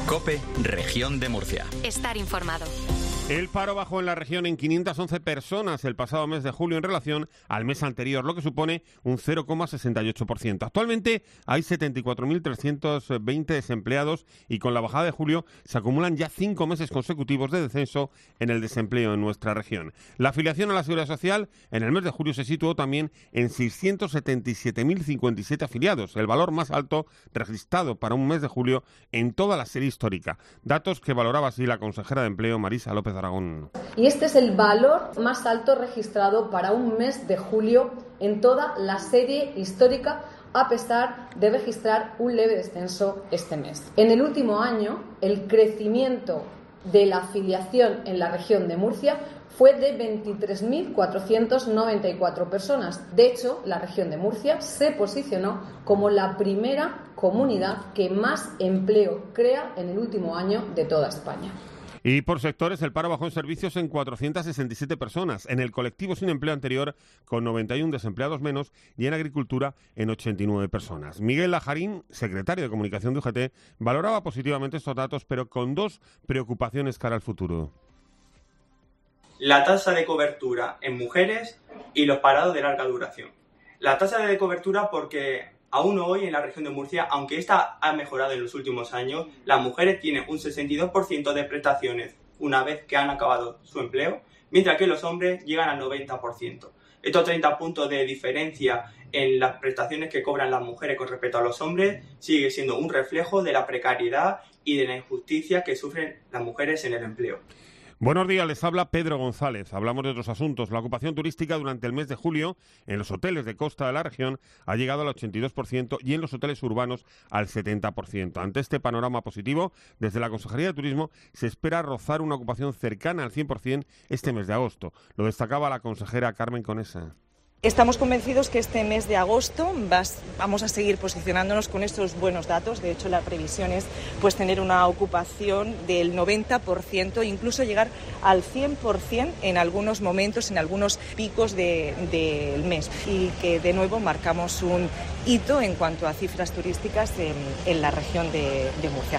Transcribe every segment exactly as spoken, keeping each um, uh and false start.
COPE, Región de Murcia. Estar informado. El paro bajó en la región en quinientas once personas el pasado mes de julio en relación al mes anterior, lo que supone un cero coma sesenta y ocho por ciento. Actualmente hay setenta y cuatro mil trescientos veinte desempleados y con la bajada de julio se acumulan ya cinco meses consecutivos de descenso en el desempleo en nuestra región. La afiliación a la Seguridad Social en el mes de julio se situó también en seiscientos setenta y siete mil cincuenta y siete afiliados, el valor más alto registrado para un mes de julio en toda la serie histórica. Datos que valoraba así la consejera de Empleo, Marisa López Aragón. Y este es el valor más alto registrado para un mes de julio en toda la serie histórica, a pesar de registrar un leve descenso este mes. En el último año, el crecimiento de la afiliación en la región de Murcia fue de veintitrés mil cuatrocientas noventa y cuatro personas. De hecho, la región de Murcia se posicionó como la primera comunidad que más empleo crea en el último año de toda España. Y por sectores, el paro bajó en servicios en cuatrocientas sesenta y siete personas, en el colectivo sin empleo anterior con noventa y uno desempleados menos y en agricultura en ochenta y nueve personas. Miguel Lajarín, secretario de Comunicación de U G T, valoraba positivamente estos datos, pero con dos preocupaciones cara al futuro. La tasa de cobertura en mujeres y los parados de larga duración. La tasa de cobertura porque aún hoy en la región de Murcia, aunque esta ha mejorado en los últimos años, las mujeres tienen un sesenta y dos por ciento de prestaciones una vez que han acabado su empleo, mientras que los hombres llegan al noventa por ciento. Estos treinta puntos de diferencia en las prestaciones que cobran las mujeres con respecto a los hombres sigue siendo un reflejo de la precariedad y de la injusticia que sufren las mujeres en el empleo. Buenos días, les habla Pedro González. Hablamos de otros asuntos. La ocupación turística durante el mes de julio en los hoteles de costa de la región ha llegado al ochenta y dos por ciento y en los hoteles urbanos al setenta por ciento. Ante este panorama positivo, desde la Consejería de Turismo se espera rozar una ocupación cercana al cien por ciento este mes de agosto. Lo destacaba la consejera Carmen Conesa. Estamos convencidos que este mes de agosto vas, vamos a seguir posicionándonos con estos buenos datos. De hecho, la previsión es pues, tener una ocupación del noventa por ciento, incluso llegar al cien por ciento en algunos momentos, en algunos picos del de, de mes. Y que de nuevo marcamos un hito en cuanto a cifras turísticas en, en la región de, de Murcia.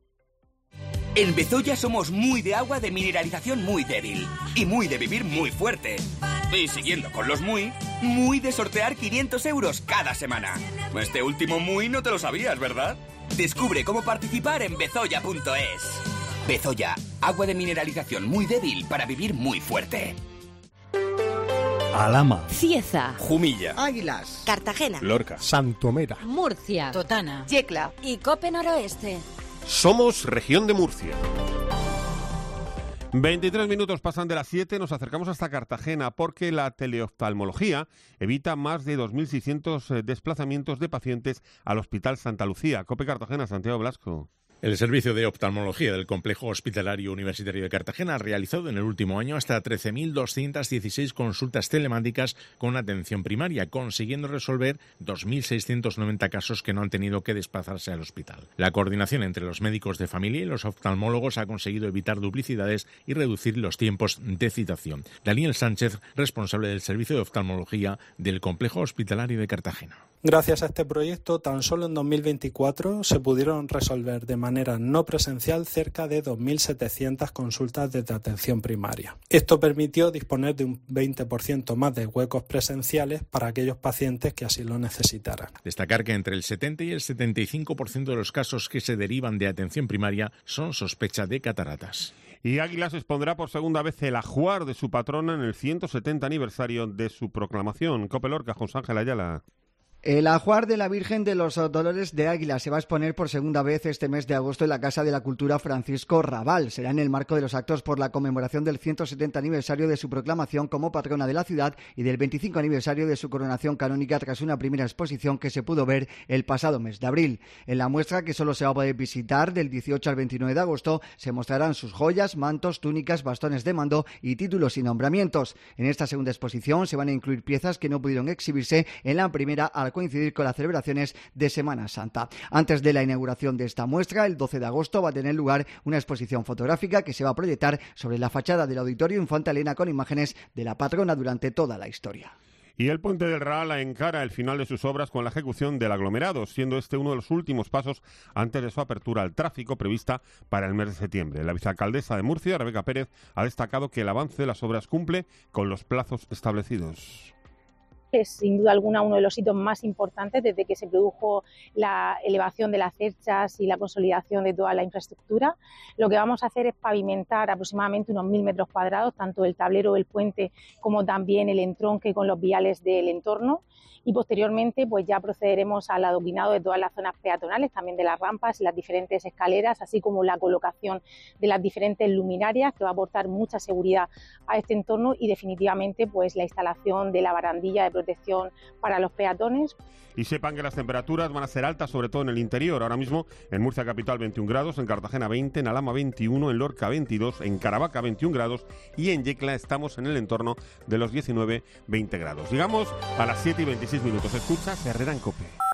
En Bezoya somos muy de agua de mineralización muy débil y muy de vivir muy fuerte. Y siguiendo con los muy, muy de sortear quinientos euros cada semana. Este último muy no te lo sabías, ¿verdad? Descubre cómo participar en bezoya punto es. Bezoya, agua de mineralización muy débil para vivir muy fuerte. Alhama, Cieza, Jumilla, Águilas, Cartagena, Lorca, Santomera, Murcia, Totana, Yecla y Cope Noroeste. Somos Región de Murcia. veintitrés minutos pasan de las siete, nos acercamos hasta Cartagena porque la teleoftalmología evita más de dos mil seiscientos desplazamientos de pacientes al Hospital Santa Lucía. Cope Cartagena, Santiago Blasco. El Servicio de Oftalmología del Complejo Hospitalario Universitario de Cartagena ha realizado en el último año hasta trece mil doscientas dieciséis consultas telemáticas con atención primaria, consiguiendo resolver dos mil seiscientos noventa casos que no han tenido que desplazarse al hospital. La coordinación entre los médicos de familia y los oftalmólogos ha conseguido evitar duplicidades y reducir los tiempos de citación. Daniel Sánchez, responsable del Servicio de Oftalmología del Complejo Hospitalario de Cartagena. Gracias a este proyecto, tan solo en dos mil veinticuatro se pudieron resolver de manera no presencial cerca de dos mil setecientas consultas de atención primaria. Esto permitió disponer de un veinte por ciento más de huecos presenciales para aquellos pacientes que así lo necesitaran. Destacar que entre el setenta y el setenta y cinco por ciento de los casos que se derivan de atención primaria son sospecha de cataratas. Y Águilas expondrá por segunda vez el ajuar de su patrona en el ciento setenta aniversario de su proclamación. Cope Lorca, José Ángel Ayala. El ajuar de la Virgen de los Dolores de Águila se va a exponer por segunda vez este mes de agosto en la Casa de la Cultura Francisco Rabal. Será en el marco de los actos por la conmemoración del ciento setenta aniversario de su proclamación como patrona de la ciudad y del veinticinco aniversario de su coronación canónica tras una primera exposición que se pudo ver el pasado mes de abril. En la muestra, que solo se va a poder visitar del dieciocho al veintinueve de agosto, se mostrarán sus joyas, mantos, túnicas, bastones de mando y títulos y nombramientos. En esta segunda exposición se van a incluir piezas que no pudieron exhibirse en la primera al coincidir con las celebraciones de Semana Santa. Antes de la inauguración de esta muestra, el doce de agosto, va a tener lugar una exposición fotográfica que se va a proyectar sobre la fachada del Auditorio Infanta Elena con imágenes de la patrona durante toda la historia. Y el Puente del Real encara el final de sus obras con la ejecución del aglomerado, siendo este uno de los últimos pasos antes de su apertura al tráfico prevista para el mes de septiembre. La vicealcaldesa de Murcia, Rebeca Pérez, ha destacado que el avance de las obras cumple con los plazos establecidos. Es sin duda alguna uno de los hitos más importantes desde que se produjo la elevación de las cerchas y la consolidación de toda la infraestructura. Lo que vamos a hacer es pavimentar aproximadamente unos mil metros cuadrados, tanto el tablero del puente como también el entronque con los viales del entorno. Y posteriormente pues ya procederemos al adoquinado de todas las zonas peatonales, también de las rampas y las diferentes escaleras, así como la colocación de las diferentes luminarias, que va a aportar mucha seguridad a este entorno, y definitivamente pues la instalación de la barandilla de protección para los peatones. Y sepan que las temperaturas van a ser altas, sobre todo en el interior. Ahora mismo en Murcia capital veintiún grados, en Cartagena veinte, en Alhama veintiuno, en Lorca veintidós, en Caravaca veintiún grados y en Yecla estamos en el entorno de los diecinueve veinte grados. Llegamos a las siete y veintiséis minutos. Escuchas Herrera en COPE.